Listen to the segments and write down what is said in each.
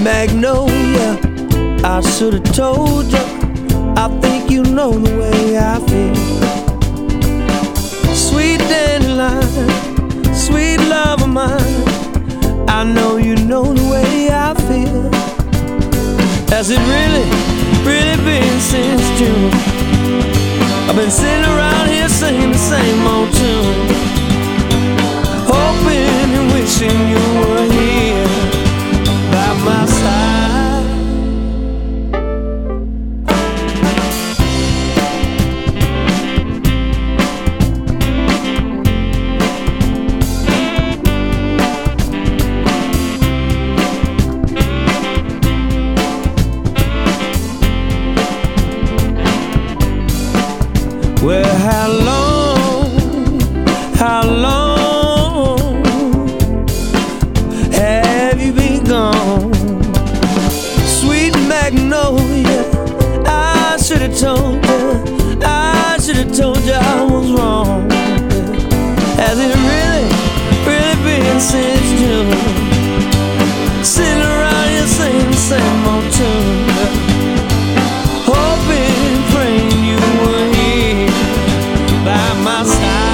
magnolia, I should have told you. I think you know the way I feel. Sweet dandelion, sweet love of mine, I know you know the way I feel. Has it really, really been since June? I've been sitting around here singing the same old tune, hoping and wishing you were here by my side. Well, how long have you been gone? Sweet magnolia, I should have told you, I should have told you I was wrong. Has it really, really been since June? Sitting around here singing the same old tune, hoping, praying you were here by my side.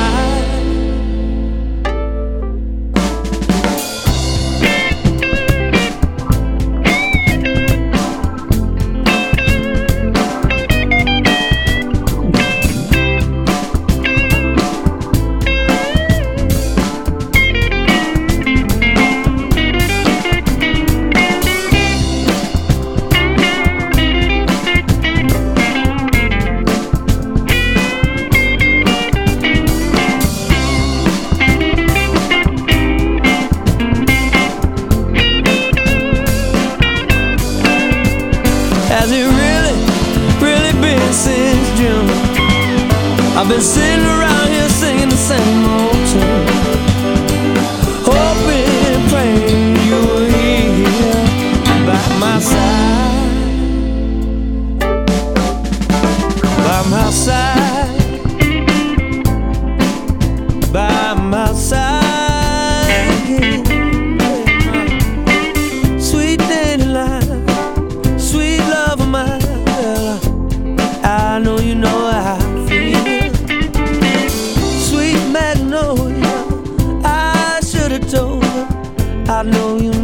Has it really, really been since June? I've been sitting around here singing the same old tune, hoping and praying you were here by my side, by my side, by my side. Sweet dandelion, sweet love of mine, I know you know how I feel. Sweet magnolia, I should have told you, I know you